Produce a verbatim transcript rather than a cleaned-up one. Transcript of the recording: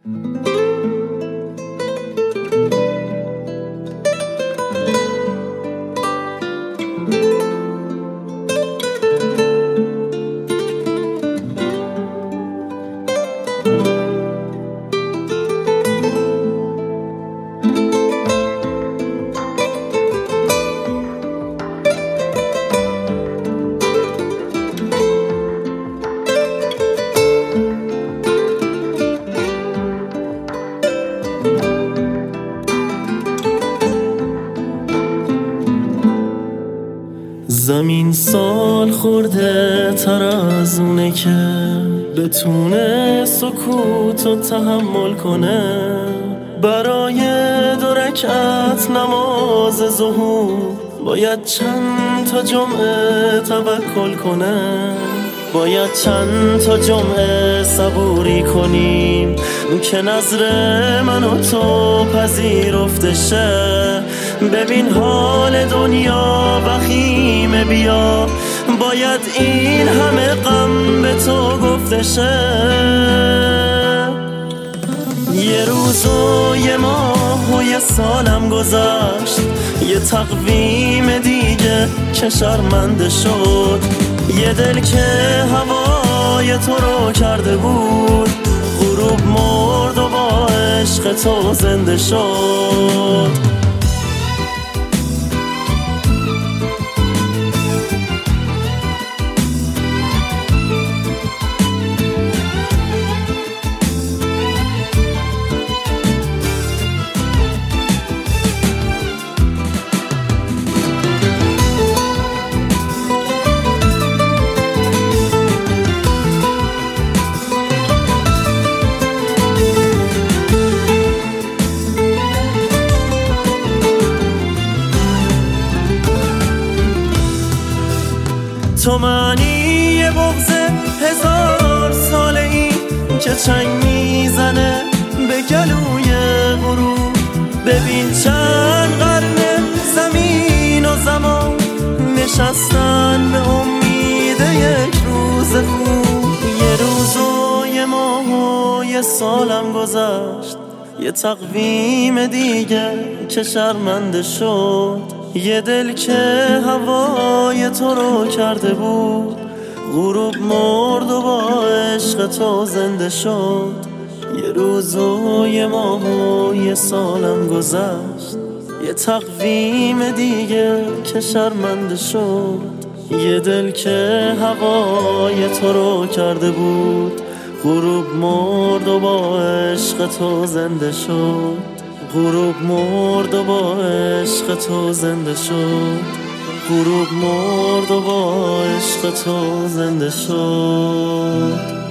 زمین سال خورده تر از اونه که بتونه سکوت و تحمل کنه، برای دو رکعت نماز ظهور باید چند تا جمعه توکل کنه، باید چند تا جمعه صبوری کنیم که نظر من و تو پذیرفته شه. ببین حال دنیا وخیمه، بیا باید این همه غم به تو گفته شه. یه روز و یه ماه و یه سالم گذشت، یه تقویم دیگه که شرمنده شد. یه دل که هوای تو رو کرده بود، غروب مرد و با عشق تو زنده شد. تو معنی بغض هزار ساله ای که چنگ میزنه به گلوی غروب. ببین چند قرن زمین و زمان نشستن به امید یک روز خوب. یه روز و یه ماه و یه سالم گذشت، یه تقویم دیگه که شرمنده شد. یه دل که هوای تو رو کرده بود، غروب مرد و با عشق تو زنده شد. یه روز و یه ماه و یه سالم گذشت، یه تقویم دیگه که شرمنده شد. یه دل که هوای تو رو کرده بود، غروب مرد و با عشق تو زنده شد. غروب مرد و با عشق تو زنده شد. غروب مرد و با عشق تو زنده شد.